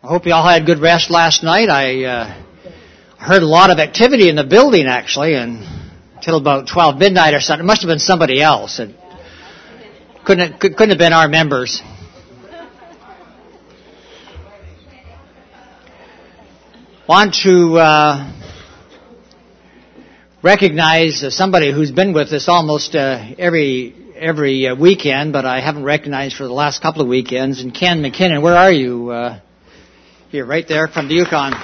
I hope you all had good rest last night. I heard a lot of activity in the building, actually, until about 12 midnight or something. It must have been somebody else. It couldn't have been our members. Want to recognize somebody who's been with us almost every weekend, but I haven't recognized for the last couple of weekends. And Ken McKinnon, where are you? Here, right there, from the Yukon.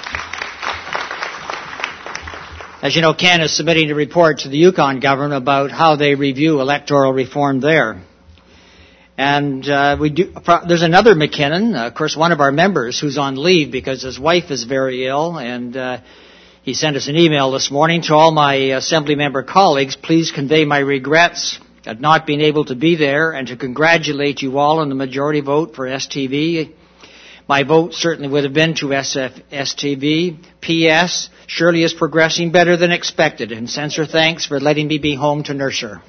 As you know, Ken is submitting a report to the Yukon government about how they review electoral reform there. And there's another McKinnon, of course, one of our members who's on leave because his wife is very ill, and he sent us an email this morning to all my Assembly member colleagues. Please convey my regrets at not being able to be there and to congratulate you all on the majority vote for STV. My vote certainly would have been to STV. P.S. Shirley is progressing better than expected, and sends her thanks for letting me be home to nurse her.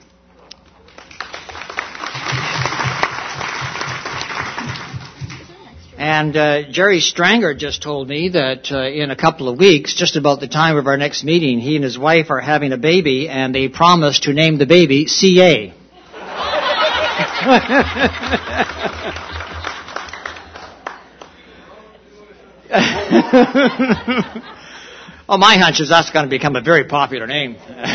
And Jerry Stranger just told me that in a couple of weeks, just about the time of our next meeting, he and his wife are having a baby, and they promised to name the baby C.A. Oh, my hunch is that's going to become a very popular name.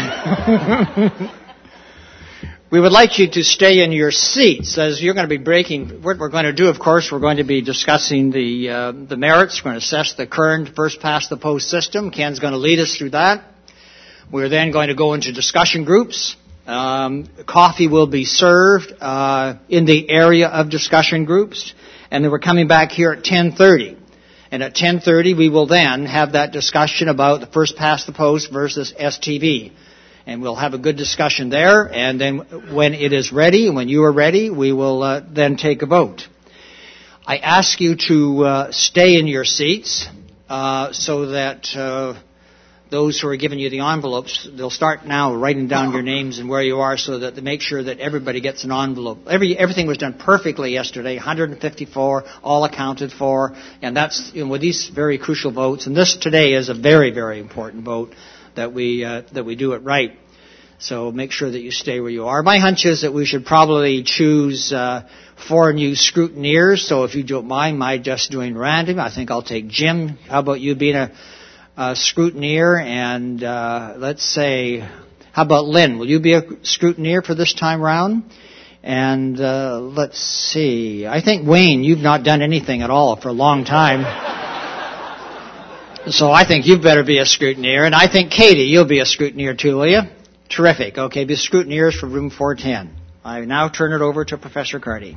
We would like you to stay in your seats as you're going to be breaking. What we're going to do, of course, we're going to be discussing the merits. We're going to assess the current first-past-the-post system. Ken's going to lead us through that. We're then going to go into discussion groups. Coffee will be served in the area of discussion groups. And then we're coming back here at 10:30. And at 10:30, we will then have that discussion about the first-past-the-post versus STV. And we'll have a good discussion there. And then when it is ready, when you are ready, we will then take a vote. I ask you to stay in your seats so that those who are giving you the envelopes, they'll start now writing down your names and where you are so that they make sure that everybody gets an envelope. Everything was done perfectly yesterday, 154, all accounted for. And that's with these very crucial votes. And this today is a very, very important vote that we do it right. So make sure that you stay where you are. My hunch is that we should probably choose 4 new scrutineers. So if you don't mind my just doing random, I think I'll take Jim. How about you being a scrutineer? And let's say, how about Lynn? Will you be a scrutineer for this time round? And let's see. I think Wayne, you've not done anything at all for a long time. So I think you better be a scrutineer. And I think, Katie, you'll be a scrutineer too, will you? Terrific. Okay, be scrutineers for room 410. I now turn it over to Professor Carty.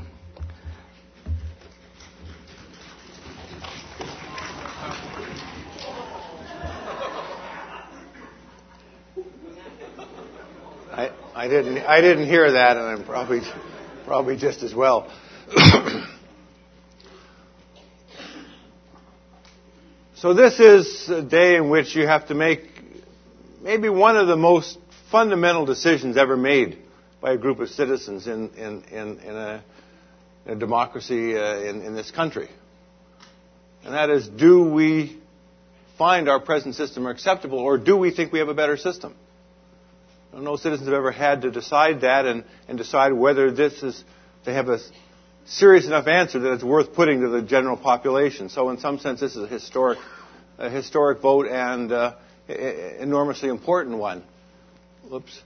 I didn't hear that, and I'm probably just as well. So this is a day in which you have to make maybe one of the most fundamental decisions ever made by a group of citizens in a democracy in this country. And that is, do we find our present system acceptable, or do we think we have a better system? No citizens have ever had to decide that and decide whether they have a serious enough answer that it's worth putting to the general population. So in some sense, this is a historic vote and enormously important one. Whoops.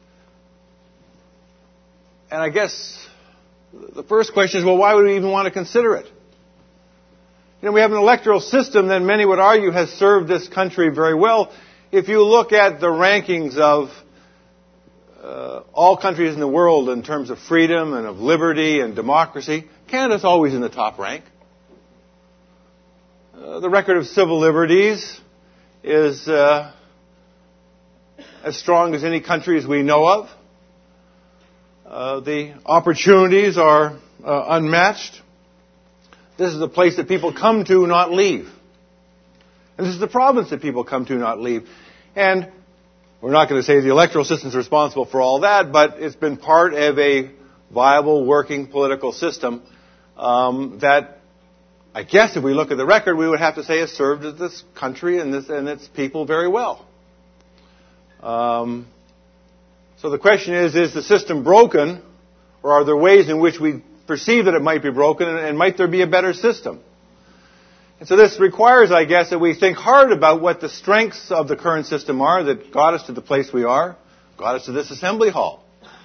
And I guess the first question is, well, why would we even want to consider it? You know, we have an electoral system that many would argue has served this country very well. If you look at the rankings of all countries in the world in terms of freedom and of liberty and democracy, Canada's always in the top rank. The record of civil liberties is as strong as any countries we know of. The opportunities are unmatched. This is a place that people come to, not leave. And this is the province that people come to, not leave. And we're not going to say the electoral system is responsible for all that, but it's been part of a viable, working political system that I guess if we look at the record, we would have to say has served this country and its people very well. So the question is the system broken, or are there ways in which we perceive that it might be broken, and might there be a better system? And so this requires, I guess, that we think hard about what the strengths of the current system are that got us to the place we are, got us to this assembly hall.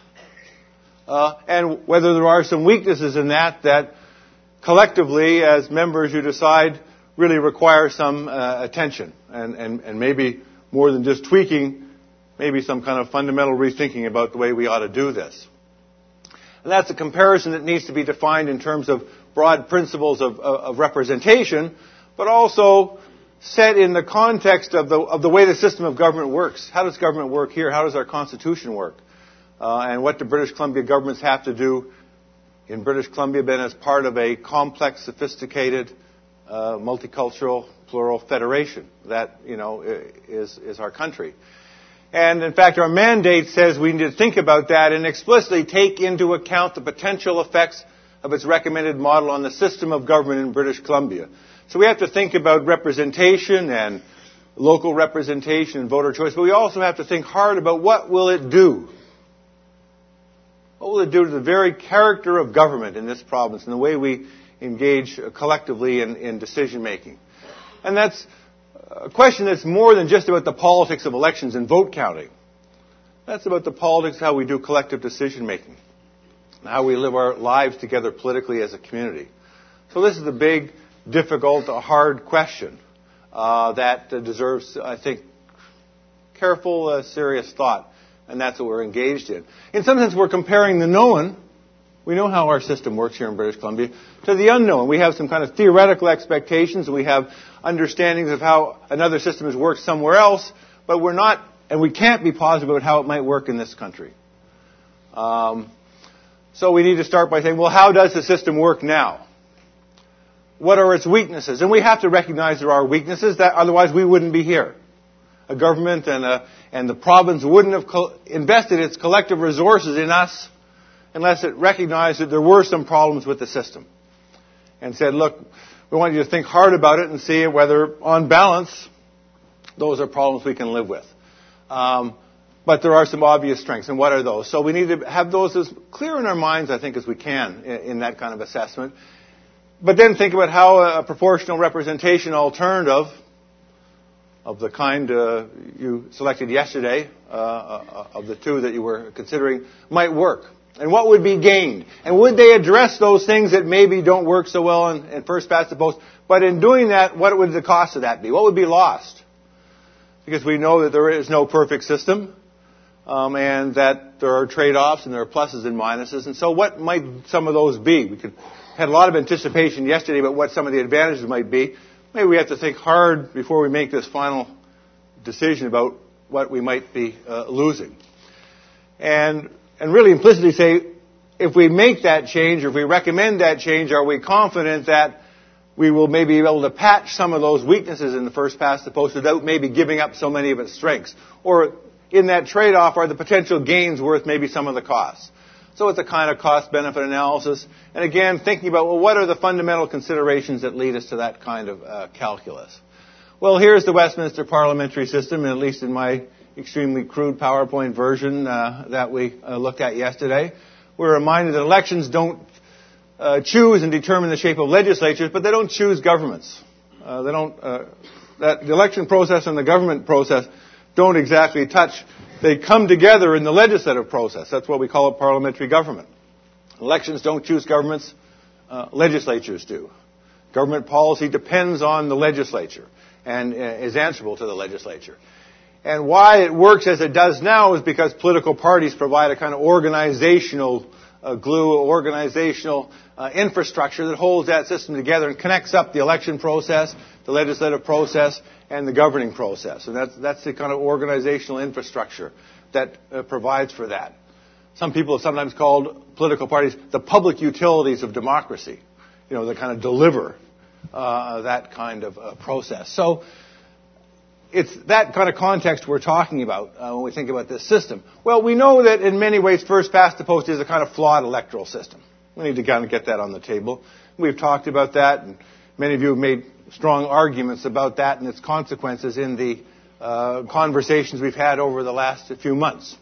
And whether there are some weaknesses in that collectively, as members, you decide really require some attention, and maybe more than just tweaking, maybe some kind of fundamental rethinking about the way we ought to do this. And that's a comparison that needs to be defined in terms of broad principles of representation, but also set in the context of the way the system of government works. How does government work here? How does our Constitution work? And what do British Columbia governments have to do in British Columbia, been as part of a complex, sophisticated, multicultural, plural federation that, is our country. And in fact, our mandate says we need to think about that and explicitly take into account the potential effects of its recommended model on the system of government in British Columbia. So we have to think about representation and local representation and voter choice, but we also have to think hard about what will it do. What will it do to the very character of government in this province and the way we engage collectively in decision making? And that's a question that's more than just about the politics of elections and vote counting. That's about the politics of how we do collective decision making and how we live our lives together politically as a community. So this is a big, difficult, hard question that deserves, I think, careful, serious thought. And that's what we're engaged in. In some sense, we're comparing the known. We know how our system works here in British Columbia, to the unknown. We have some kind of theoretical expectations. We have understandings of how another system has worked somewhere else, but we're not, and we can't be positive about how it might work in this country. So we need to start by saying, well, how does the system work now? What are its weaknesses? And we have to recognize there are weaknesses, that otherwise we wouldn't be here. A government and the province wouldn't have invested its collective resources in us unless it recognized that there were some problems with the system. And said, look, we want you to think hard about it and see whether, on balance, those are problems we can live with. But there are some obvious strengths, and what are those? So we need to have those as clear in our minds, I think, as we can in that kind of assessment. But then think about how a proportional representation alternative of the kind you selected yesterday, of the two that you were considering, might work. And what would be gained? And would they address those things that maybe don't work so well in first past the post? But in doing that, what would the cost of that be? What would be lost? Because we know that there is no perfect system, and that there are trade-offs and there are pluses and minuses. And so what might some of those be? We had a lot of anticipation yesterday about what some of the advantages might be. Maybe we have to think hard before we make this final decision about what we might be losing. And really implicitly say, if we make that change, or if we recommend that change, are we confident that we will maybe be able to patch some of those weaknesses in the first past the post without maybe giving up so many of its strengths? Or in that trade-off, are the potential gains worth maybe some of the costs? So it's a kind of cost-benefit analysis. And again, thinking about, well, what are the fundamental considerations that lead us to that kind of calculus? Well, here's the Westminster parliamentary system, at least in my extremely crude PowerPoint version that we looked at yesterday. We're reminded that elections don't choose and determine the shape of legislatures, but they don't choose governments. That the election process and the government process don't exactly touch. They come together in the legislative process. That's what we call a parliamentary government. Elections don't choose governments. Legislatures do. Government policy depends on the legislature and is answerable to the legislature. And why it works as it does now is because political parties provide a kind of organizational glue, organizational infrastructure that holds that system together and connects up the election process, the legislative process, and the governing process. And that's the kind of organizational infrastructure that provides for that. Some people have sometimes called political parties the public utilities of democracy. They kind of deliver that kind of process. So it's that kind of context we're talking about when we think about this system. Well, we know that in many ways first past the post is a kind of flawed electoral system. We need to kind of get that on the table. We've talked about that, and Many of you have made strong arguments about that and its consequences in the conversations we've had over the last few months.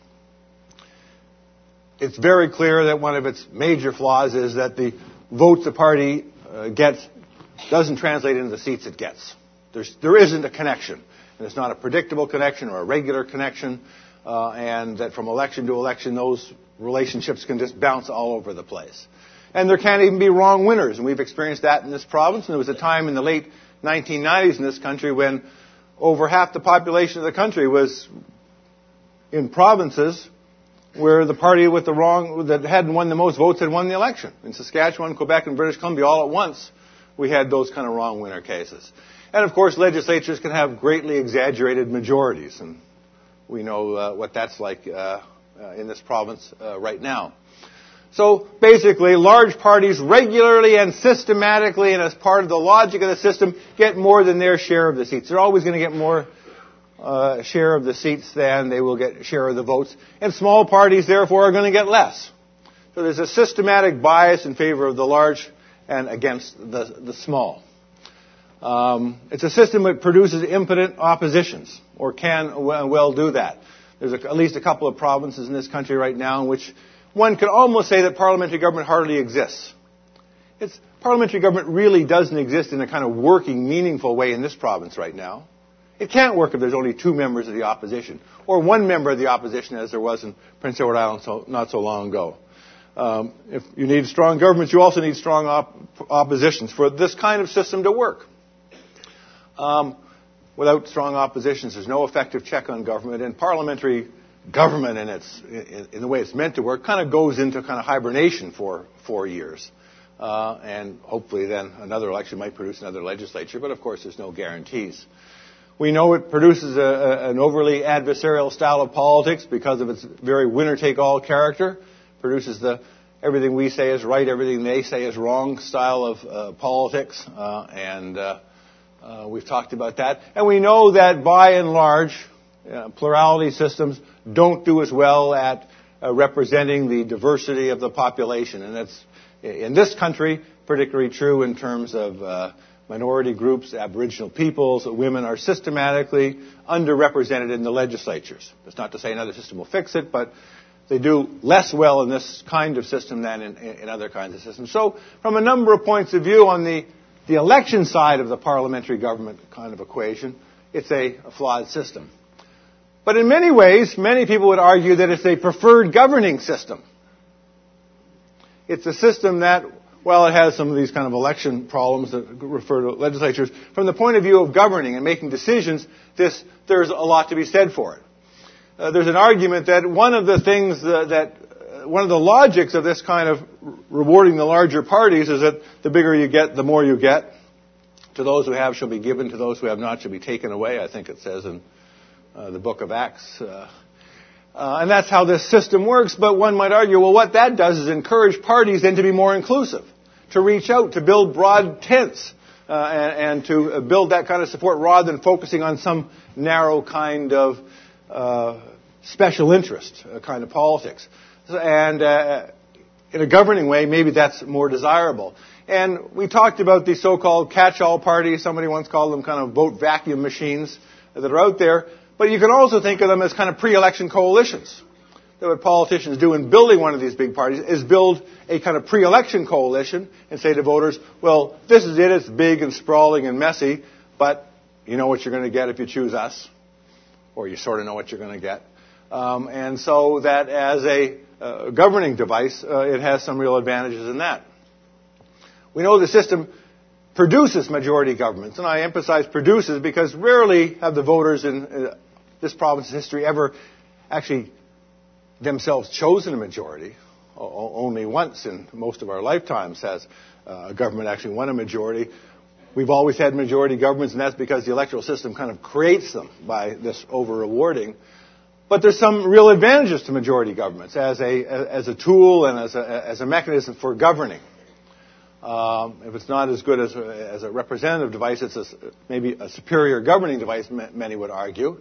It's very clear that one of its major flaws is that the votes the party gets doesn't translate into the seats it gets. There isn't a connection. And it's not a predictable connection or a regular connection. And that from election to election, those relationships can just bounce all over the place. And there can't even be wrong winners. And we've experienced that in this province. And there was a time in the late 1990s in this country when over half the population of the country was in provinces where the party with that hadn't won the most votes had won the election. In Saskatchewan, Quebec, and British Columbia, all at once, we had those kind of wrong winner cases. And of course, legislatures can have greatly exaggerated majorities. And we know what that's like in this province right now. So basically, large parties regularly and systematically, and as part of the logic of the system, get more than their share of the seats. They're always going to get more share of the seats than they will get share of the votes. And small parties, therefore, are going to get less. So there's a systematic bias in favor of the large and against the small. It's a system that produces impotent oppositions, or can well do that. There's at least a couple of provinces in this country right now in which one could almost say that parliamentary government hardly exists. Parliamentary government really doesn't exist in a kind of working, meaningful way in this province right now. It can't work if there's only two members of the opposition, or one member of the opposition as there was in Prince Edward Island not so long ago. If you need strong governments, you also need strong oppositions for this kind of system to work. Without strong oppositions, there's no effective check on government, and parliamentary government in the way it's meant to work kind of goes into kind of hibernation for 4 years. And hopefully then another election might produce another legislature, but of course there's no guarantees. We know it produces an overly adversarial style of politics because of its very winner-take-all character. Produces the everything we say is right, everything they say is wrong style of politics. We've talked about that. And we know that by and large, plurality systems don't do as well at representing the diversity of the population. And that's, in this country, particularly true in terms of minority groups, Aboriginal peoples, women are systematically underrepresented in the legislatures. That's not to say another system will fix it, but they do less well in this kind of system than in other kinds of systems. So from a number of points of view on the election side of the parliamentary government kind of equation, it's a flawed system. But in many ways, many people would argue that it's a preferred governing system. It's a system that, while it has some of these kind of election problems that refer to legislatures, from the point of view of governing and making decisions, there's a lot to be said for it. There's an argument that one of the things one of the logics of this kind of rewarding the larger parties is that the bigger you get, the more you get. To those who have shall be given, to those who have not shall be taken away, I think it says in the book of Acts. And that's how this system works, but one might argue, well, what that does is encourage parties then to be more inclusive, to reach out, to build broad tents, and to build that kind of support rather than focusing on some narrow kind of special interest kind of politics. And in a governing way, maybe that's more desirable. And we talked about these so-called catch-all parties. Somebody once called them kind of vote vacuum machines that are out there. But you can also think of them as kind of pre-election coalitions. That what politicians do in building one of these big parties is build a kind of pre-election coalition and say to voters, well, this is it. It's big and sprawling and messy, but you know what you're going to get if you choose us. Or you sort of know what you're going to get. And so that as a governing device, it has some real advantages in that. We know the system produces majority governments, and I emphasize produces because rarely have the voters in this province's history ever actually themselves chosen a majority. Only once in most of our lifetimes has a government actually won a majority. We've always had majority governments, and that's because the electoral system kind of creates them by this over-rewarding. But there's some real advantages to majority governments as a tool and as a mechanism for governing. If it's not as good as a representative device, it's maybe a superior governing device, many would argue.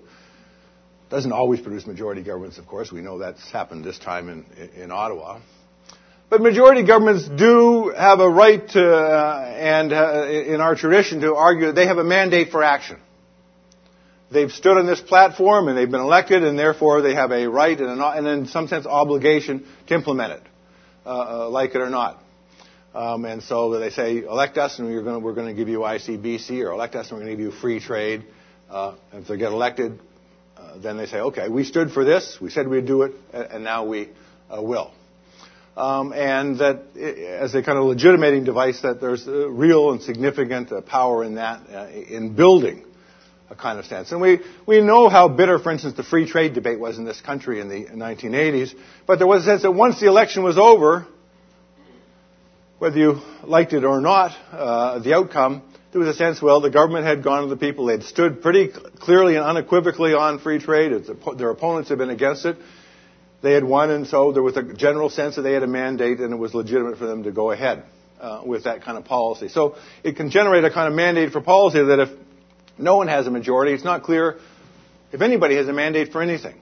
Doesn't always produce majority governments, of course. We know that's happened this time in Ottawa. But majority governments do have a right to, in our tradition, to argue that they have a mandate for action. They've stood on this platform and they've been elected, and therefore they have a right and in some sense obligation to implement it, like it or not. And so they say, elect us and we're going to give you ICBC, or elect us and we're going to give you free trade. And if they get elected, then they say, okay, we stood for this, we said we'd do it, and now we will. And that, as a kind of legitimating device, that there's real and significant power in that, in building a kind of stance. And we know how bitter, for instance, the free trade debate was in this country in the 1980s, but there was a sense that once the election was over, whether you liked it or not, the outcome, there was a sense, well, the government had gone to the people. They'd stood pretty clearly and unequivocally on free trade. Their opponents had been against it. They had won, and so there was a general sense that they had a mandate, and it was legitimate for them to go ahead with that kind of policy. So it can generate a kind of mandate for policy that if no one has a majority, it's not clear if anybody has a mandate for anything.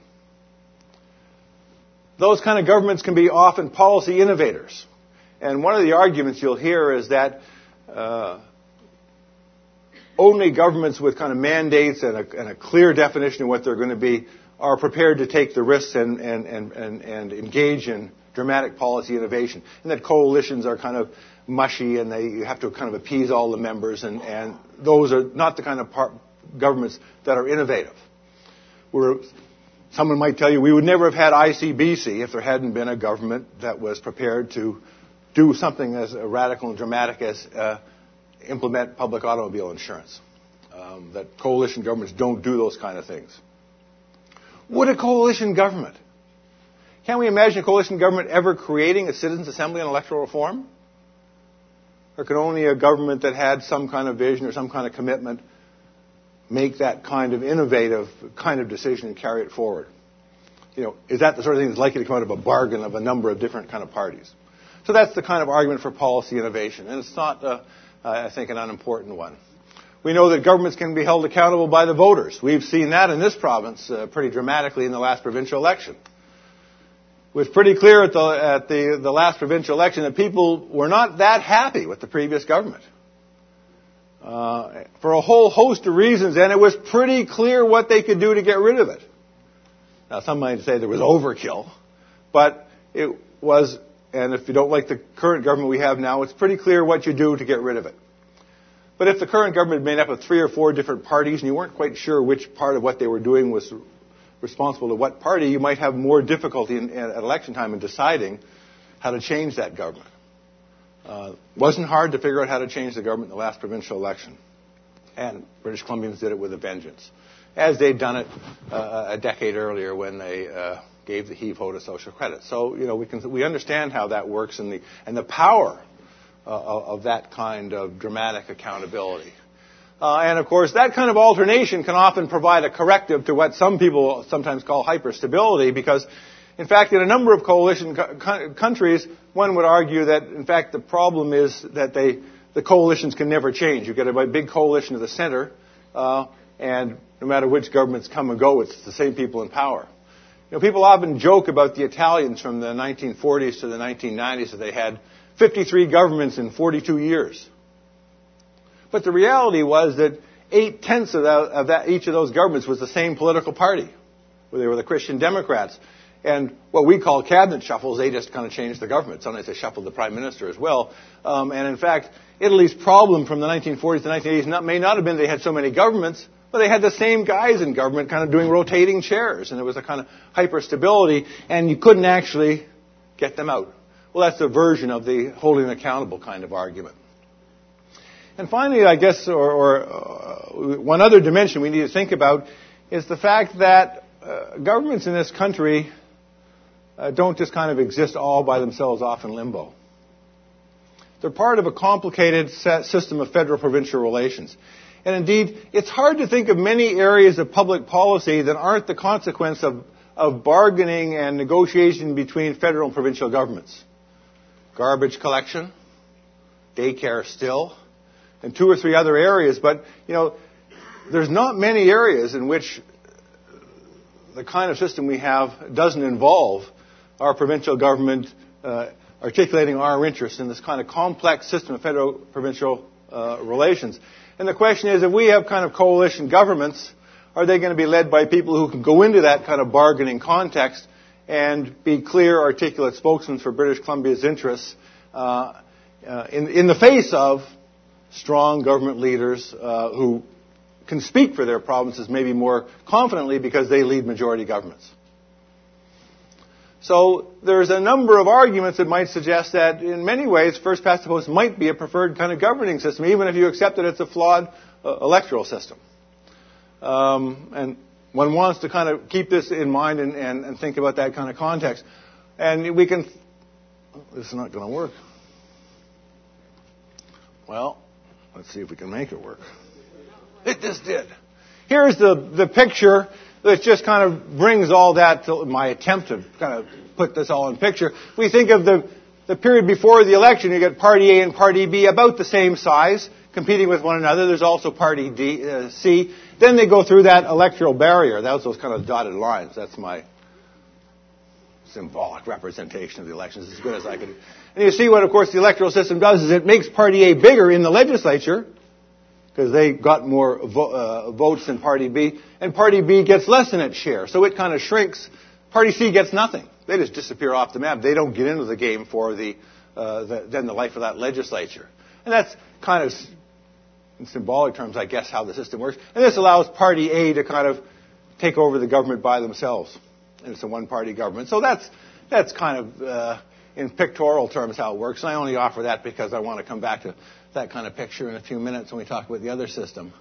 Those kind of governments can be often policy innovators. And one of the arguments you'll hear is that only governments with kind of mandates and a clear definition of what they're going to be are prepared to take the risks and engage in dramatic policy innovation. And that coalitions are kind of mushy and you have to kind of appease all the members, and those are not the kind of governments that are innovative. Someone might tell you we would never have had ICBC if there hadn't been a government that was prepared to do something as radical and dramatic as implement public automobile insurance. That coalition governments don't do those kind of things. Would a coalition government? Can we imagine a coalition government ever creating a citizens' assembly on electoral reform? Or can only a government that had some kind of vision or some kind of commitment make that kind of innovative kind of decision and carry it forward? Is that the sort of thing that's likely to come out of a bargain of a number of different kind of parties? So that's the kind of argument for policy innovation. And it's not, I think, an unimportant one. We know that governments can be held accountable by the voters. We've seen that in this province pretty dramatically in the last provincial election. It was pretty clear at the last provincial election that people were not that happy with the previous government. For a whole host of reasons, and it was pretty clear what they could do to get rid of it. Now, some might say there was overkill, but it was, and if you don't like the current government we have now, it's pretty clear what you do to get rid of it. But if the current government made up of 3 or 4 different parties and you weren't quite sure which part of what they were doing was responsible to what party, you might have more difficulty at election time in deciding how to change that government. It wasn't hard to figure out how to change the government in the last provincial election. And British Columbians did it with a vengeance, as they'd done it a decade earlier when they gave the heave-ho to social credit. So, we understand how that works and the power of that kind of dramatic accountability. And of course, that kind of alternation can often provide a corrective to what some people sometimes call hyperstability, because, in fact, in a number of coalition countries, one would argue that, in fact, the problem is that the coalitions can never change. You get a big coalition to the center, and no matter which governments come and go, it's the same people in power. People often joke about the Italians from the 1940s to the 1990s that they had 53 governments in 42 years. But the reality was that 8/10 of each of those governments was the same political party, where they were the Christian Democrats. And what we call cabinet shuffles, they just kind of changed the government. Sometimes they shuffled the prime minister as well. And in fact, Italy's problem from the 1940s to the 1980s may not have been they had so many governments, but they had the same guys in government kind of doing rotating chairs. And there was a kind of hyperstability, and you couldn't actually get them out. Well, that's a version of the holding accountable kind of argument. And finally, I guess, one other dimension we need to think about is the fact that governments in this country don't just kind of exist all by themselves off in limbo. They're part of a complicated system of federal-provincial relations. And indeed, it's hard to think of many areas of public policy that aren't the consequence of bargaining and negotiation between federal and provincial governments. Garbage collection, daycare still, and 2 or 3 other areas. But, there's not many areas in which the kind of system we have doesn't involve our provincial government articulating our interests in this kind of complex system of federal-provincial relations. And the question is, if we have kind of coalition governments, are they going to be led by people who can go into that kind of bargaining context and be clear, articulate spokesmen for British Columbia's interests in the face of strong government leaders who can speak for their provinces maybe more confidently because they lead majority governments? So there's a number of arguments that might suggest that in many ways first past the post might be a preferred kind of governing system, even if you accept that it's a flawed electoral system. And one wants to kind of keep this in mind and think about that kind of context. And we can... This is not going to work. Well, let's see if we can make it work. It just did. Here's the picture that just kind of brings all that to my attempt to kind of put this all in picture. We think of the period before the election. You get Party A and Party B about the same size, competing with one another. There's also Party C. Then they go through that electoral barrier. That was those kind of dotted lines. That's my symbolic representation of the elections, as good as I could. And you see what, of course, the electoral system does is it makes Party A bigger in the legislature, because they got more votes than Party B, and Party B gets less in its share, so it kind of shrinks. Party C gets nothing. They just disappear off the map. They don't get into the game for then the life of that legislature. And that's kind of, in symbolic terms, I guess, how the system works. And this allows Party A to kind of take over the government by themselves. And it's a one-party government. So that's kind of, in pictorial terms, how it works. And I only offer that because I want to come back to that kind of picture in a few minutes when we talk about the other system.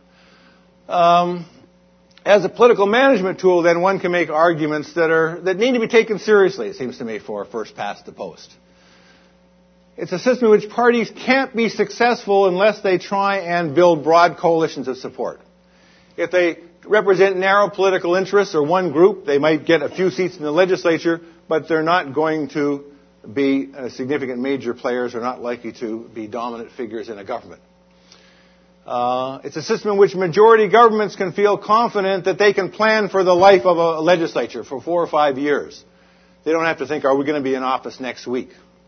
As a political management tool, then, one can make arguments that need to be taken seriously, it seems to me, for first past the post. It's a system in which parties can't be successful unless they try and build broad coalitions of support. If they represent narrow political interests or one group, they might get a few seats in the legislature, but they're not going to be significant major players, or not likely to be dominant figures in a government. It's a system in which majority governments can feel confident that they can plan for the life of a legislature for 4 or 5 years. They don't have to think, are we going to be in office next week?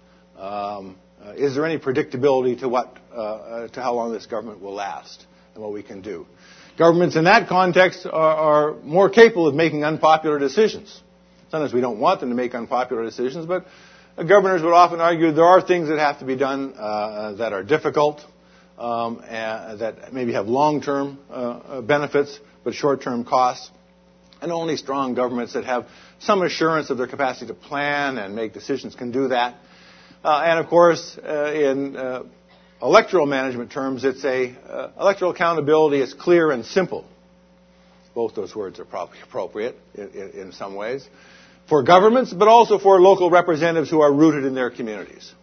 Is there any predictability to how long this government will last and what we can do? Governments in that context are more capable of making unpopular decisions. Sometimes we don't want them to make unpopular decisions, but governors would often argue there are things that have to be done that are difficult, and that maybe have long-term benefits but short-term costs. And only strong governments that have some assurance of their capacity to plan and make decisions can do that. And of course, in electoral management terms, electoral accountability is clear and simple. Both those words are probably appropriate in some ways for governments, but also for local representatives who are rooted in their communities.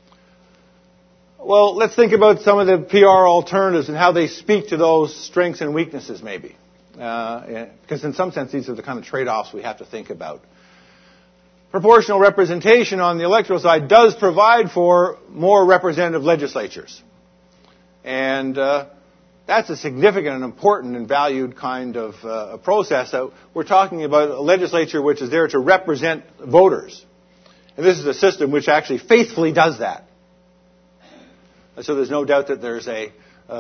Well, let's think about some of the PR alternatives and how they speak to those strengths and weaknesses, maybe. Because in some sense, these are the kind of trade-offs we have to think about. Proportional representation on the electoral side does provide for more representative legislatures. And that's a significant and important and valued kind of process. We're talking about a legislature which is there to represent voters. And this is a system which actually faithfully does that. And so there's no doubt that there's a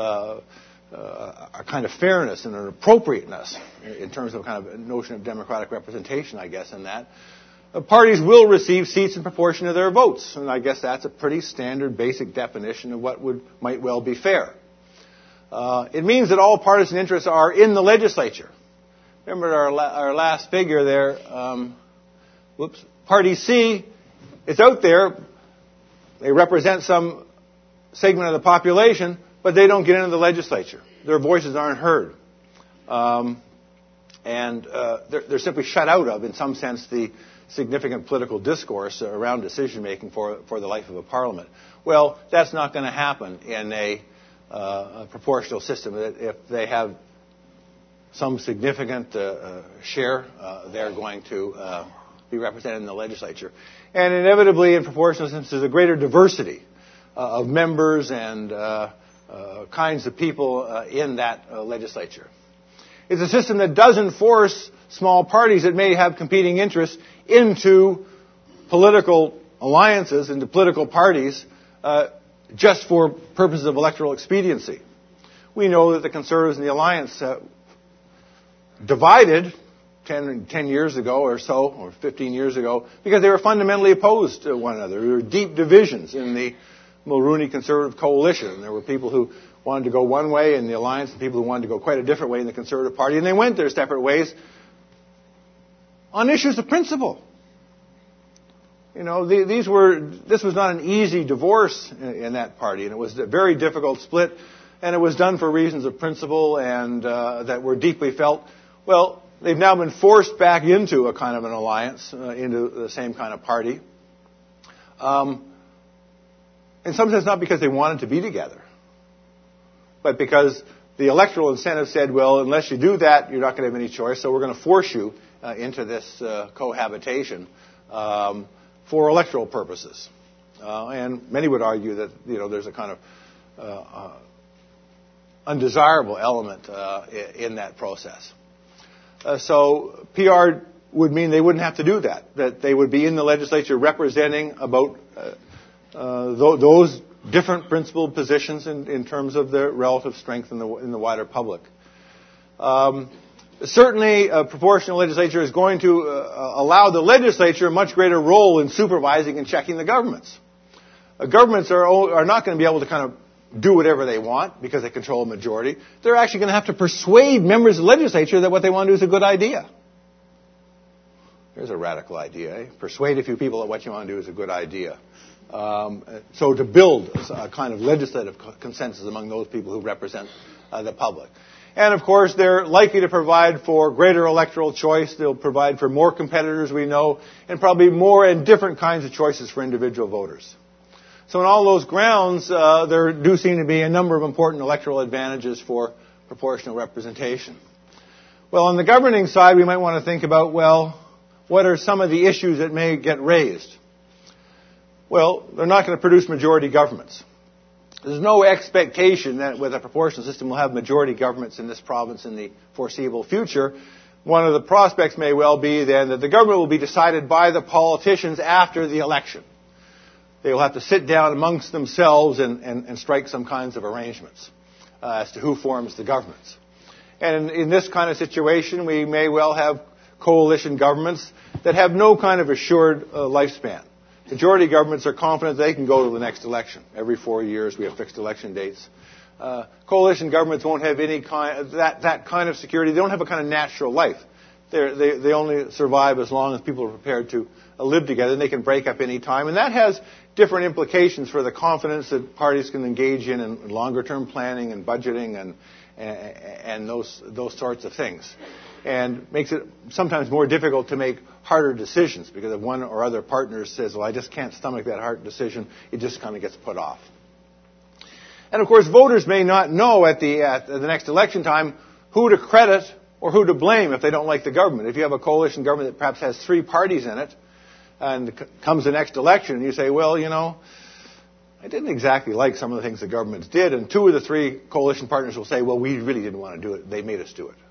kind of fairness and an appropriateness in terms of kind of a notion of democratic representation, I guess, in that. Parties will receive seats in proportion to their votes, and I guess that's a pretty standard, basic definition of what might well be fair. It means that all partisan interests are in the legislature. Remember our last figure there. Party C is out there. They represent some segment of the population, but they don't get into the legislature. Their voices aren't heard. And they're simply shut out of, in some sense, the significant political discourse around decision-making for the life of a parliament. Well, that's not going to happen in a proportional system. If they have some significant share, they're going to be represented in the legislature. And inevitably, in proportional systems, there's a greater diversity of members and kinds of people in that legislature. It's a system that doesn't force small parties that may have competing interests into political alliances into political parties just for purposes of electoral expediency. We know that the Conservatives and the Alliance divided 10 years ago or so, or 15 years ago, because they were fundamentally opposed to one another. There were deep divisions in the Mulroney Conservative coalition. There were people who wanted to go one way in the Alliance and people who wanted to go quite a different way in the Conservative Party, and they went their separate ways on issues of principle. You know, this was not an easy divorce in that party, and it was a very difficult split, and it was done for reasons of principle and that were deeply felt. Well, they've now been forced back into a kind of an alliance, into the same kind of party. In some sense, not because they wanted to be together, but because the electoral incentive said, well, unless you do that, you're not going to have any choice, so we're going to force you into this cohabitation for electoral purposes. And many would argue that, you know, there's a kind of undesirable element in that process. So PR would mean they wouldn't have to do that they would be in the legislature representing about those different principled positions in terms of their relative strength in the wider public. Certainly, a proportional legislature is going to allow the legislature a much greater role in supervising and checking the governments. Governments are not going to be able to kind of do whatever they want because they control a majority. They're actually going to have to persuade members of the legislature that what they want to do is a good idea. There's a radical idea, eh? Persuade a few people that what you want to do is a good idea. So to build a kind of legislative consensus among those people who represent the public. And of course, they're likely to provide for greater electoral choice. They'll provide for more competitors, we know, and probably more and different kinds of choices for individual voters. So on all those grounds, there do seem to be a number of important electoral advantages for proportional representation. Well, on the governing side, we might want to think about, well, what are some of the issues that may get raised? Well, they're not going to produce majority governments. There's no expectation that with a proportional system we'll have majority governments in this province in the foreseeable future. One of the prospects may well be then that the government will be decided by the politicians after the election. They will have to sit down amongst themselves and strike some kinds of arrangements as to who forms the governments. And in this kind of situation, we may well have coalition governments that have no kind of assured lifespan. Majority governments are confident they can go to the next election. Every 4 years we have fixed election dates. Coalition governments won't have any that kind of security. They don't have a kind of natural life. They only survive as long as people are prepared to live together, and they can break up any time. And that has different implications for the confidence that parties can engage in longer-term planning and budgeting and those sorts of things. And makes it sometimes more difficult to make harder decisions because if one or other partner says, well, I just can't stomach that hard decision, it just kind of gets put off. And of course, voters may not know at the next election time who to credit or who to blame if they don't like the government. If you have a coalition government that perhaps has 3 parties in it, and comes the next election, and you say, well, you know, I didn't exactly like some of the things the governments did, and 2 of the 3 coalition partners will say, well, we really didn't want to do it. They made us do it.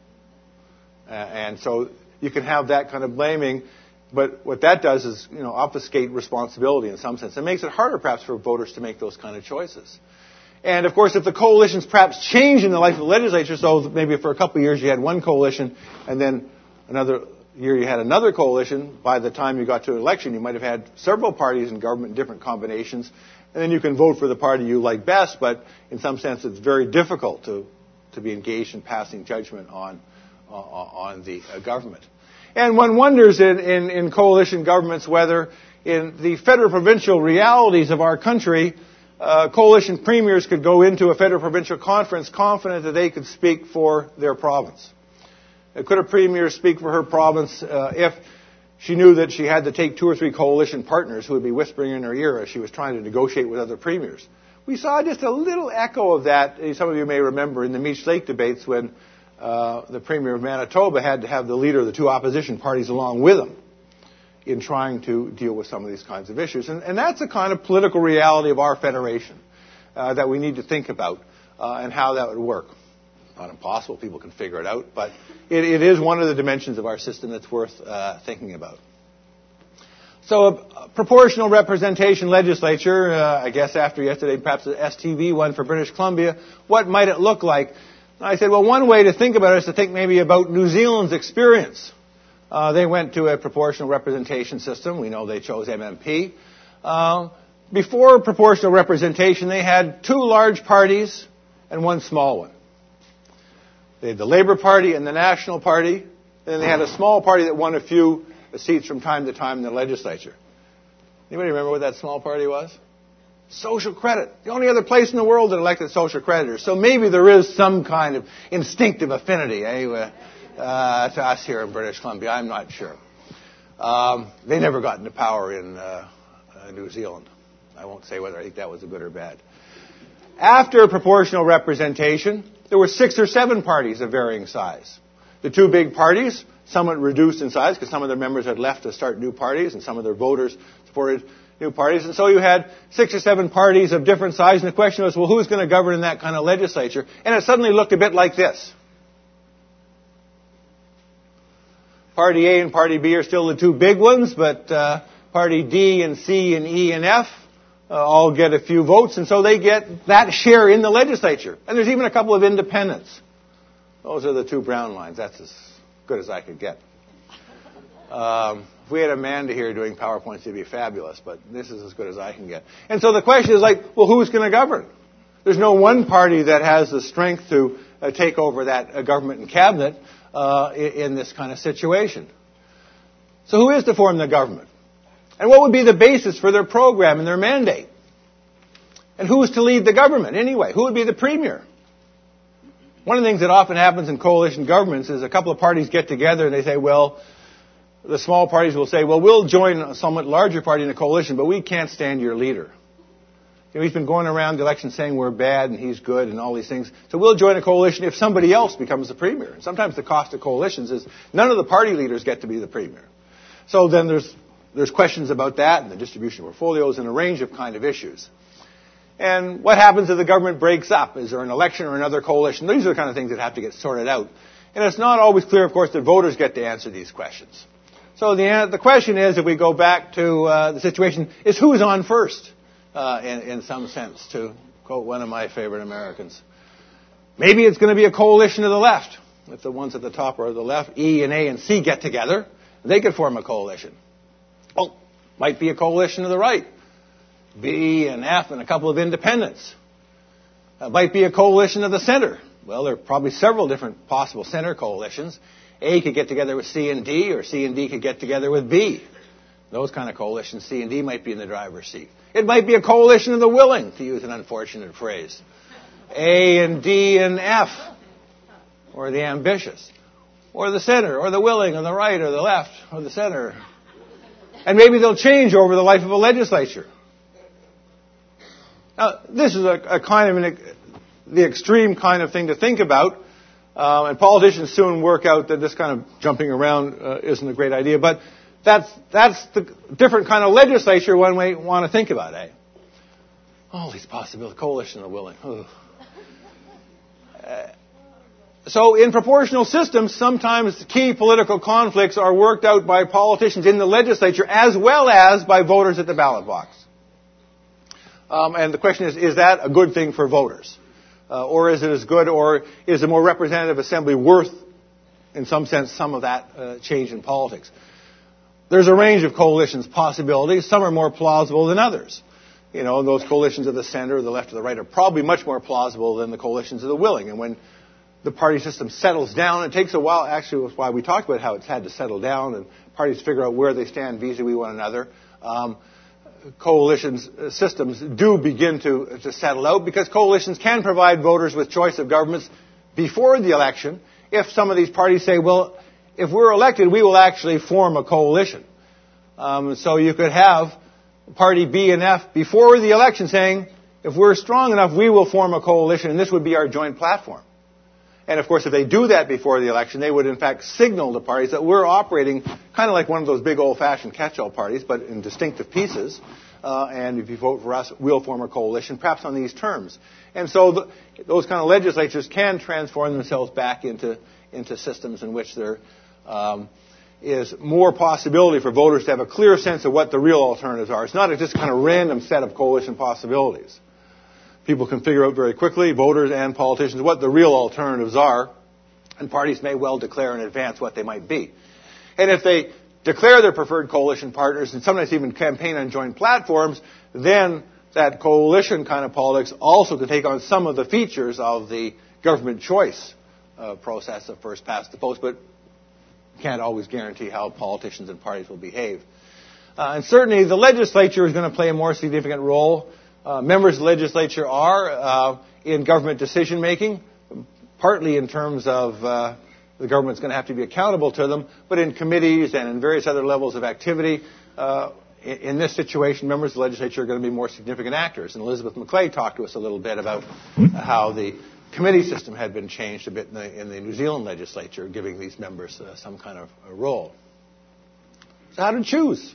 And so you can have that kind of blaming, but what that does is, you know, obfuscate responsibility in some sense. It makes it harder perhaps for voters to make those kind of choices. And of course, if the coalitions perhaps change in the life of the legislature, so maybe for a couple of years you had one coalition, and then another year you had another coalition, by the time you got to an election you might have had several parties in government in different combinations, and then you can vote for the party you like best, but in some sense it's very difficult to be engaged in passing judgment on the government. And one wonders in coalition governments whether in the federal-provincial realities of our country, coalition premiers could go into a federal-provincial conference confident that they could speak for their province. Could a premier speak for her province if she knew that she had to take 2 or 3 coalition partners who would be whispering in her ear as she was trying to negotiate with other premiers? We saw just a little echo of that, some of you may remember, in the Meech Lake debates when the Premier of Manitoba had to have the leader of the 2 opposition parties along with him in trying to deal with some of these kinds of issues. And that's a kind of political reality of our federation that we need to think about and how that would work. Not impossible, people can figure it out, but it is one of the dimensions of our system that's worth thinking about. So a proportional representation legislature, I guess after yesterday, perhaps an STV one for British Columbia, what might it look like? And I said, well, one way to think about it is to think maybe about New Zealand's experience. They went to a proportional representation system. We know they chose MMP. Before proportional representation, they had 2 large parties and 1 small one. They had the Labour Party and the National Party, and then they had a small party that won a few seats from time to time in the legislature. Anybody remember what that small party was? Social Credit. The only other place in the world that elected social creditors. So maybe there is some kind of instinctive affinity to us here in British Columbia. I'm not sure. They never got into power in New Zealand. I won't say whether I think that was a good or bad. After proportional representation, there were 6 or 7 parties of varying size. The 2 big parties, somewhat reduced in size because some of their members had left to start new parties and some of their voters supported new parties. And so you had 6 or 7 parties of different size. And the question was, well, who's going to govern in that kind of legislature? And it suddenly looked a bit like this. Party A and Party B are still the 2 big ones, but Party D and C and E and F all get a few votes. And so they get that share in the legislature. And there's even a couple of independents. Those are the 2 brown lines. That's as good as I could get. If we had Amanda here doing PowerPoints, it'd be fabulous, but this is as good as I can get. And so the question is like, well, who's going to govern? There's no one party that has the strength to take over that government and cabinet in this kind of situation. So who is to form the government? And what would be the basis for their program and their mandate? And who's to lead the government anyway? Who would be the premier? One of the things that often happens in coalition governments is a couple of parties get together and they say, well, the small parties will say, well, we'll join a somewhat larger party in a coalition, but we can't stand your leader. You know, he's been going around the election saying we're bad and he's good and all these things. So we'll join a coalition if somebody else becomes the premier. And sometimes the cost of coalitions is none of the party leaders get to be the premier. So then there's questions about that and the distribution of portfolios and a range of kind of issues. And what happens if the government breaks up? Is there an election or another coalition? These are the kind of things that have to get sorted out. And it's not always clear, of course, that voters get to answer these questions. So the question is, if we go back to the situation, is who's on first, in some sense, to quote one of my favorite Americans. Maybe it's going to be a coalition to the left. If the ones at the top are the left, E and A and C get together, they could form a coalition. Well, might be a coalition to the right. B and F and a couple of independents. It might be a coalition of the center. Well, there are probably several different possible center coalitions. A could get together with C and D, or C and D could get together with B. Those kind of coalitions, C and D might be in the driver's seat. It might be a coalition of the willing, to use an unfortunate phrase. A and D and F, or the ambitious, or the center, or the willing, or the right, or the left, or the center. And maybe they'll change over the life of a legislature. Now, this is a kind of the extreme kind of thing to think about, and politicians soon work out that this kind of jumping around isn't a great idea. But that's the different kind of legislature one may want to think about, eh? All these possibilities, coalition of the willing. So in proportional systems, sometimes key political conflicts are worked out by politicians in the legislature as well as by voters at the ballot box. And the question is that a good thing for voters? Or is it as good, or is a more representative assembly worth, in some sense, some of that change in politics? There's a range of coalitions possibilities. Some are more plausible than others. You know, those coalitions of the center, the left, or the right are probably much more plausible than the coalitions of the willing. And when the party system settles down, it takes a while. Actually, that's why we talked about how it's had to settle down and parties figure out where they stand vis-a-vis one another. Coalitions systems do begin to settle out because coalitions can provide voters with choice of governments before the election if some of these parties say, well, if we're elected, we will actually form a coalition. So you could have Party B and F before the election saying, if we're strong enough, we will form a coalition, and this would be our joint platform. And, of course, if they do that before the election, they would, in fact, signal to parties that we're operating kind of like one of those big old-fashioned catch-all parties, but in distinctive pieces. And if you vote for us, we'll form a coalition, perhaps on these terms. And so those kind of legislatures can transform themselves back into systems in which they're is more possibility for voters to have a clear sense of what the real alternatives are. It's not just kind of random set of coalition possibilities. People can figure out very quickly, voters and politicians, what the real alternatives are, and parties may well declare in advance what they might be. And if they declare their preferred coalition partners and sometimes even campaign on joint platforms, then that coalition kind of politics also can take on some of the features of the government choice process of first past the post, but can't always guarantee how politicians and parties will behave. And certainly the legislature is going to play a more significant role. Members of the legislature are in government decision making, partly in terms of the government's going to have to be accountable to them, but in committees and in various other levels of activity. In this situation, members of the legislature are going to be more significant actors. And Elizabeth McClay talked to us a little bit about how the committee system had been changed a bit in the New Zealand legislature, giving these members some kind of a role. So how to choose?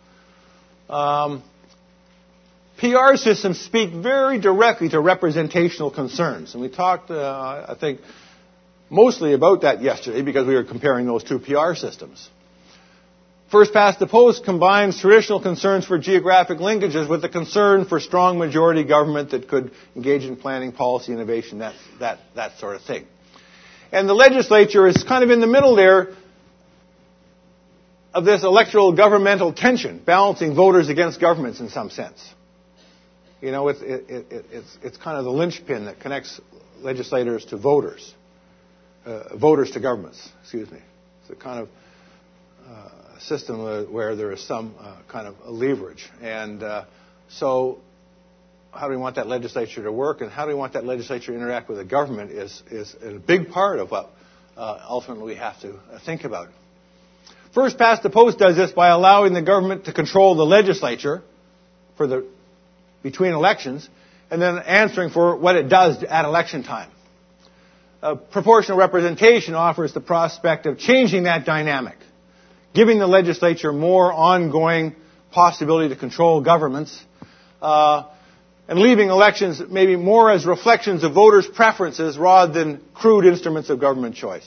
PR systems speak very directly to representational concerns. And we talked, I think, mostly about that yesterday because we were comparing those two PR systems. First past the post combines traditional concerns for geographic linkages with the concern for strong majority government that could engage in planning, policy, innovation, that sort of thing. And the legislature is kind of in the middle there of this electoral governmental tension, balancing voters against governments in some sense. You know, it's kind of the linchpin that connects legislators to voters, voters to governments, excuse me. It's a kind of system where there is some kind of leverage. And so how do we want that legislature to work, and how do we want that legislature to interact with the government is a big part of what ultimately we have to think about. First past the post does this by allowing the government to control the legislature between elections, and then answering for what it does at election time. Proportional representation offers the prospect of changing that dynamic, giving the legislature more ongoing possibility to control governments, and leaving elections maybe more as reflections of voters' preferences rather than crude instruments of government choice.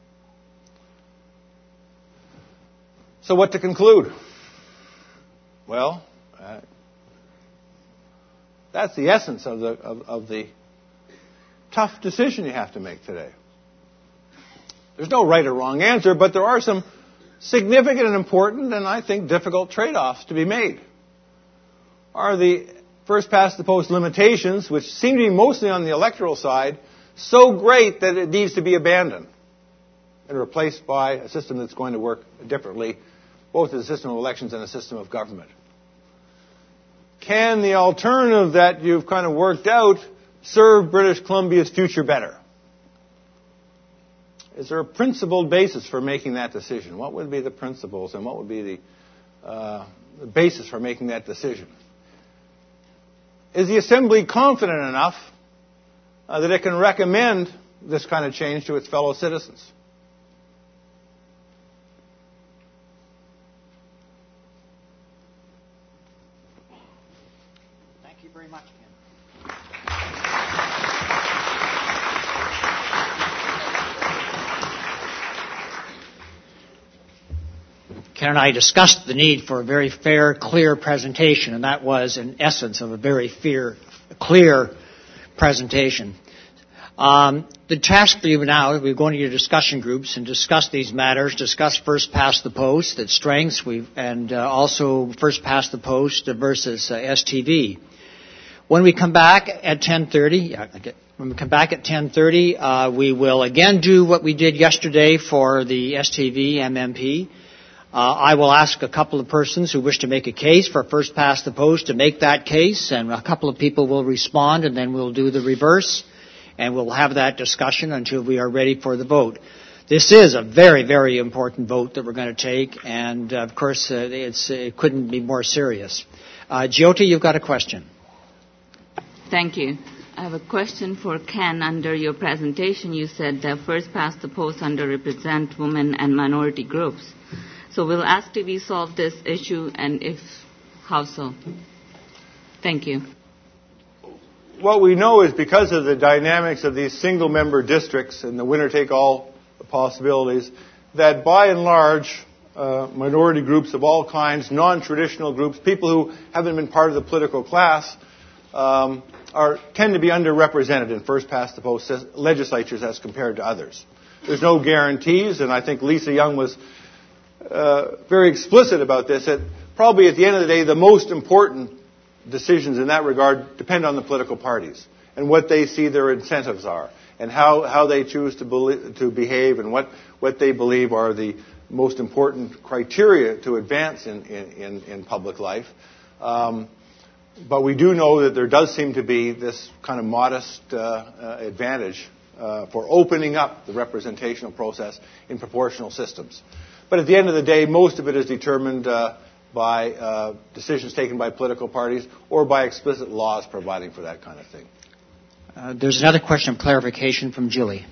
So what to conclude? Well, that's the essence of the tough decision you have to make today. There's no right or wrong answer, but there are some significant and important, and I think difficult trade-offs to be made. Are the first past the post limitations, which seem to be mostly on the electoral side, so great that it needs to be abandoned and replaced by a system that's going to work differently, both as a system of elections and a system of government? Can the alternative that you've kind of worked out serve British Columbia's future better? Is there a principled basis for making that decision? What would be the principles and what would be the basis for making that decision? Is the Assembly confident enough that it can recommend this kind of change to its fellow citizens? Thank you very much, Ken. Ken and I discussed the need for a very fair, clear presentation, and that was, in essence, of a very clear presentation. The task for you now, we're going to your discussion groups and discuss these matters, discuss first past the post, its strengths, and also first past the post versus STV. When we come back at 10:30, we will again do what we did yesterday for the STV MMP. I will ask a couple of persons who wish to make a case for first past the post to make that case, and a couple of people will respond, and then we'll do the reverse, and we'll have that discussion until we are ready for the vote. This is a very, very important vote that we're going to take, and of course it couldn't be more serious. Jyoti, you've got a question. Thank you. I have a question for Ken. Under your presentation, you said that first past the post underrepresent women and minority groups. So will Ask TV solve this issue, and if, how so? Thank you. What we know is because of the dynamics of these single-member districts and the winner-take-all possibilities, that by and large, minority groups of all kinds, non-traditional groups, people who haven't been part of the political class, tend to be underrepresented in first-past-the-post legislatures as compared to others. There's no guarantees, and I think Lisa Young was very explicit about this, that probably at the end of the day, the most important decisions in that regard depend on the political parties and what they see their incentives are and how they choose to behave and what they believe are the most important criteria to advance in public life. But we do know that there does seem to be this kind of modest advantage for opening up the representational process in proportional systems. But at the end of the day, most of it is determined by decisions taken by political parties or by explicit laws providing for that kind of thing. There's another question of clarification from Julie.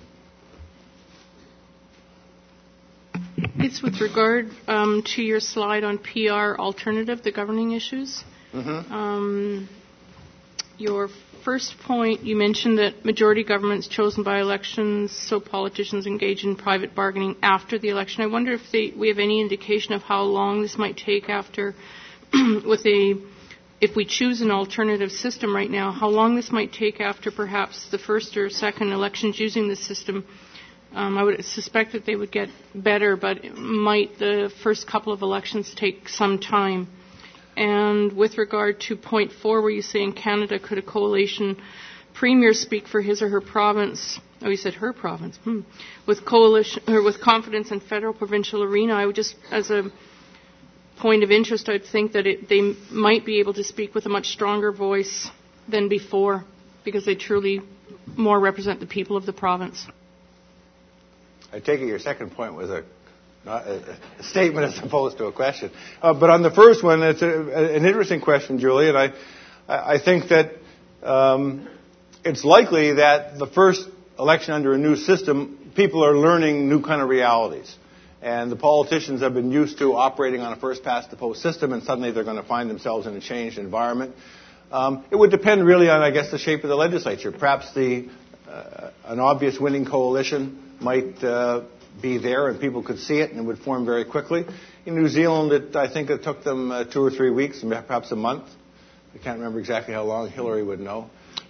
It's with regard to your slide on PR alternative, the governing issues. Mm-hmm. Your first point, you mentioned that majority governments chosen by elections, so politicians engage in private bargaining after the election. I wonder if we have any indication of how long this might take after, if we choose an alternative system right now, how long this might take after perhaps the first or second elections using this system. I would suspect that they would get better, but might the first couple of elections take some time? And with regard to point 4, where you say in Canada, could a coalition premier speak for his or her province? Oh, you said her province. With coalition or with confidence in federal provincial arena, I would just, as a point of interest, I'd think that they might be able to speak with a much stronger voice than before, because they truly more represent the people of the province. I take it your second point was a statement as opposed to a question. But on the first one, it's an interesting question, Julie, and I think that it's likely that the first election under a new system, people are learning new kind of realities. And the politicians have been used to operating on a first-past-the-post system, and suddenly they're going to find themselves in a changed environment. It would depend really on, I guess, the shape of the legislature. Perhaps an obvious winning coalition might be there and people could see it and it would form very quickly. In New Zealand, I think it took them 2 or 3 weeks, perhaps a month. I can't remember exactly how long. Hillary would know.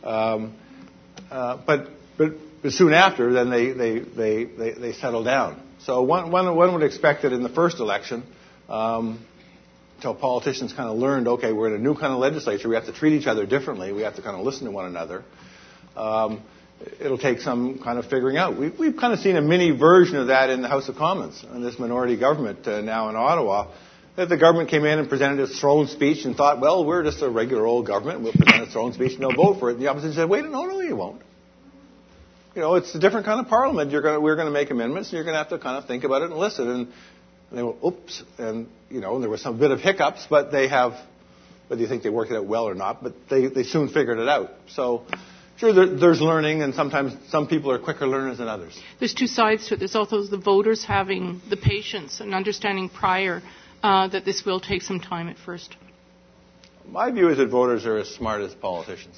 But soon after, then they settle down. So one would expect that in the first election, until politicians kind of learned, okay, we're in a new kind of legislature, we have to treat each other differently, we have to kind of listen to one another. It'll take some kind of figuring out. We've kind of seen a mini version of that in the House of Commons, in this minority government now in Ottawa, that the government came in and presented its throne speech and thought, well, we're just a regular old government, we'll present its throne speech and they'll vote for it. And the opposition said, wait, no, you won't. You know, it's a different kind of parliament. We're going to make amendments and you're going to have to kind of think about it and listen. And they went, oops, and, you know, there was some bit of hiccups, but whether you think they worked it out well or not, but they soon figured it out. So, sure, there's learning, and sometimes some people are quicker learners than others. There's two sides to it. There's also the voters having the patience and understanding prior that this will take some time at first. My view is that voters are as smart as politicians.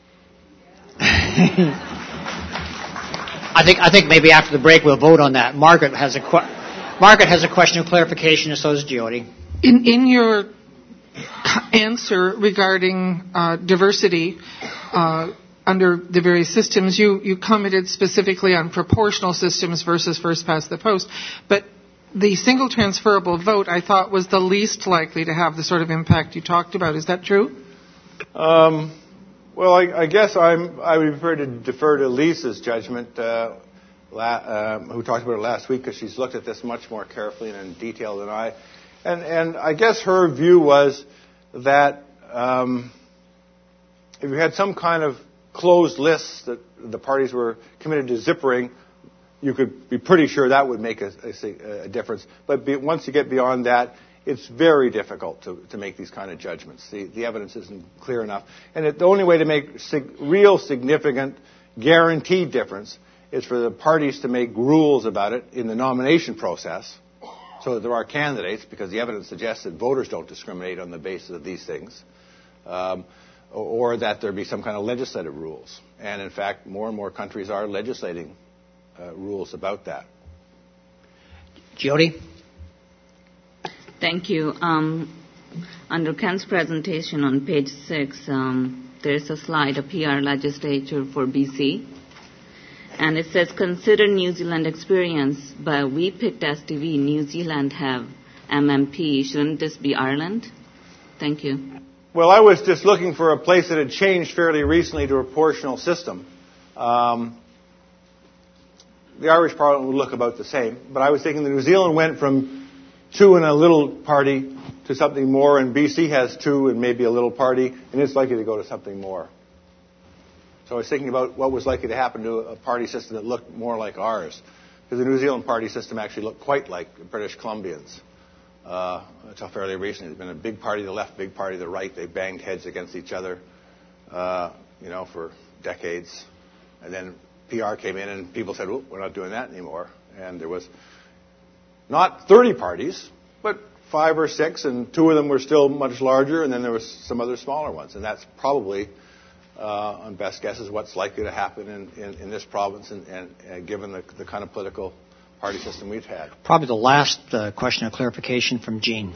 I think maybe after the break we'll vote on that. Margaret has a question of clarification, and so does Jody. In your answer regarding diversity under the various systems, you commented specifically on proportional systems versus first past the post, but the single transferable vote I thought was the least likely to have the sort of impact you talked about. Is that true? Well, I guess I would prefer to defer to Lisa's judgment, who talked about it last week, because she's looked at this much more carefully and in detail than I. And I guess her view was that if you had some kind of closed lists that the parties were committed to zippering, you could be pretty sure that would make a difference. But once you get beyond that, it's very difficult to make these kind of judgments. The evidence isn't clear enough. And the only way to make real significant, guaranteed difference is for the parties to make rules about it in the nomination process so that there are candidates, because the evidence suggests that voters don't discriminate on the basis of these things, or that there be some kind of legislative rules. And, in fact, more and more countries are legislating rules about that. Jody? Thank you. Under Ken's presentation on page 6, there's a slide, a PR legislature for BC. And it says, consider New Zealand experience, but we picked STV. New Zealand have MMP. Shouldn't this be Ireland? Thank you. Well, I was just looking for a place that had changed fairly recently to a proportional system. The Irish Parliament would look about the same, but I was thinking that New Zealand went from 2 and a little party to something more, and BC has 2 and maybe a little party, and it's likely to go to something more. So I was thinking about what was likely to happen to a party system that looked more like ours, because the New Zealand party system actually looked quite like British Columbians. Until fairly recently, there's been a big party to the left, big party to the right. They banged heads against each other, for decades. And then PR came in, and people said, "Well, we're not doing that anymore." And there was not 30 parties, but 5 or 6, and 2 of them were still much larger, and then there was some other smaller ones. And that's probably, on best guesses, what's likely to happen in this province, and given the kind of political party system we've had. Probably the last question of clarification from Gene.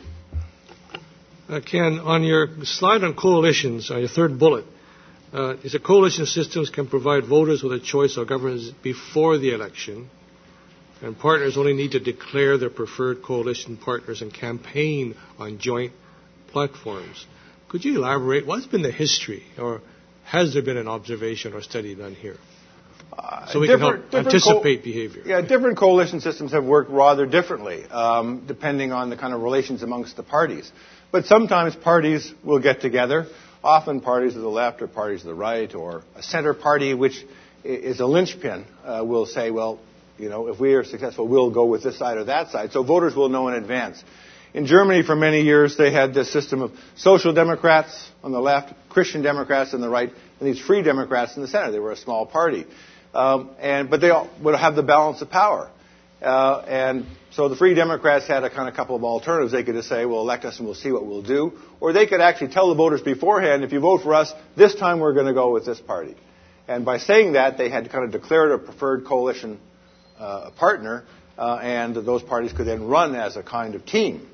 Ken, on your slide on coalitions, on your third bullet, is that coalition systems can provide voters with a choice of governments before the election, and partners only need to declare their preferred coalition partners and campaign on joint platforms. Could you elaborate? What's been the history, or has there been an observation or study done here? So we can help anticipate behavior. Yeah, different coalition systems have worked rather differently, depending on the kind of relations amongst the parties. But sometimes parties will get together, often parties of the left or parties of the right, or a center party, which is a linchpin, will say, well, if we are successful, we'll go with this side or that side. So voters will know in advance. In Germany, for many years, they had this system of social democrats on the left, Christian democrats on the right, and these free democrats in the center. They were a small party. But they all would have the balance of power. And so the Free Democrats had a kind of couple of alternatives. They could just say, well, elect us and we'll see what we'll do. Or they could actually tell the voters beforehand, if you vote for us, this time we're going to go with this party. And by saying that, they had kind of declared a preferred coalition partner, and those parties could then run as a kind of team,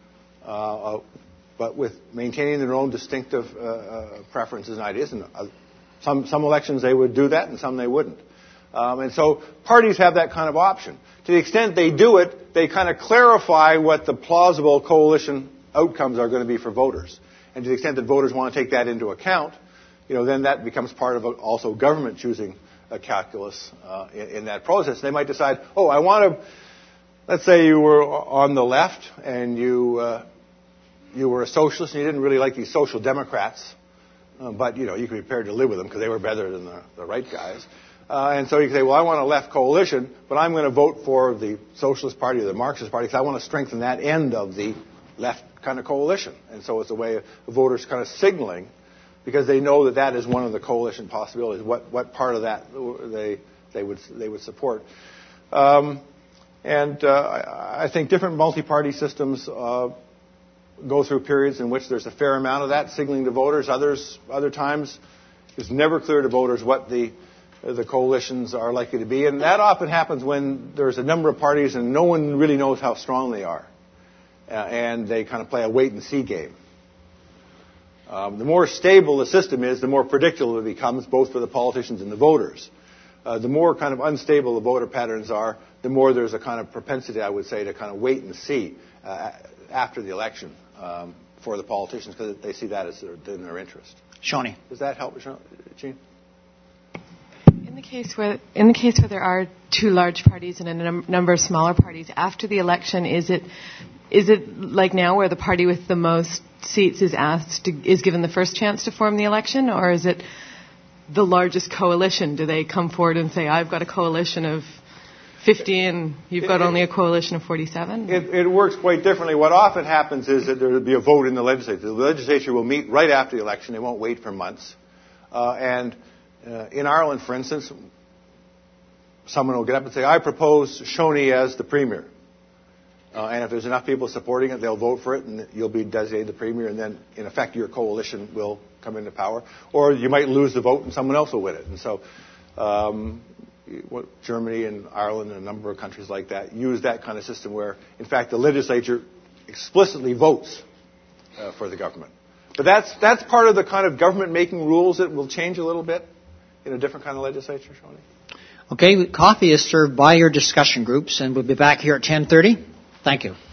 but with maintaining their own distinctive preferences and ideas. And some elections they would do that, and some they wouldn't. And so parties have that kind of option. To the extent they do it, they kind of clarify what the plausible coalition outcomes are going to be for voters. And to the extent that voters want to take that into account, then that becomes part of also government choosing a calculus in that process. They might decide, I want to, let's say you were on the left and you were a socialist and you didn't really like these social democrats, but you could be prepared to live with them because they were better than the right guys. And so you can say, well, I want a left coalition, but I'm going to vote for the Socialist Party or the Marxist Party because I want to strengthen that end of the left kind of coalition. And so it's a way of voters kind of signaling, because they know that is one of the coalition possibilities, what part of that they would support. I think different multi-party systems go through periods in which there's a fair amount of that signaling to voters. Other times, it's never clear to voters what the coalitions are likely to be. And that often happens when there's a number of parties and no one really knows how strong they are. And they kind of play a wait-and-see game. The more stable the system is, the more predictable it becomes, both for the politicians and the voters. The more kind of unstable the voter patterns are, the more there's a kind of propensity, I would say, to kind of wait and see after the election for the politicians, because they see that as in their interest. Shoni. Does that help, Gene? In the case where there are 2 large parties and a number of smaller parties, after the election, is it like now where the party with the most seats is given the first chance to form the election, or is it the largest coalition? Do they come forward and say, I've got a coalition of 50 and you've got only a coalition of 47? It works quite differently. What often happens is that there will be a vote in the legislature. The legislature will meet right after the election. They won't wait for months. In Ireland, for instance, someone will get up and say, I propose Shoni as the Premier. And if there's enough people supporting it, they'll vote for it, and you'll be designated the Premier, and then, in effect, your coalition will come into power. Or you might lose the vote, and someone else will win it. And so Germany and Ireland and a number of countries like that use that kind of system where, in fact, the legislature explicitly votes for the government. But that's part of the kind of government making rules that will change a little bit in a different kind of legislature, Shoni. Okay, coffee is served by your discussion groups, and we'll be back here at 10:30. Thank you.